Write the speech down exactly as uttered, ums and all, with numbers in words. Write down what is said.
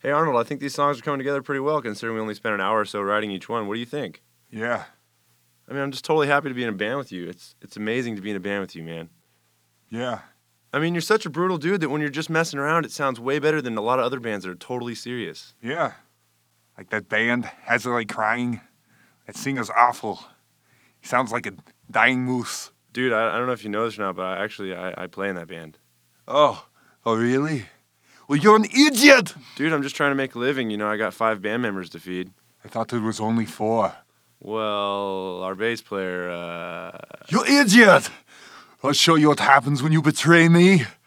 Hey, Arnold, I think these songs are coming together pretty well considering we only spent an hour or so writing each one. What do you think? Yeah. I mean, I'm just totally happy to be in a band with you. It's it's amazing to be in a band with you, man. Yeah. I mean, you're such a brutal dude that when you're just messing around, it sounds way better than a lot of other bands that are totally serious. Yeah. Like that band, Hazardly Crying. That singer's awful. He sounds like a dying moose. Dude, I, I don't know if you know this or not, but I actually, I, I play in that band. Oh. Oh, really? Well, you're an idiot! Dude, I'm just trying to make a living. You know, I got five band members to feed. I thought there was only four. Well, our bass player, uh... You idiot! I'll show you what happens when you betray me.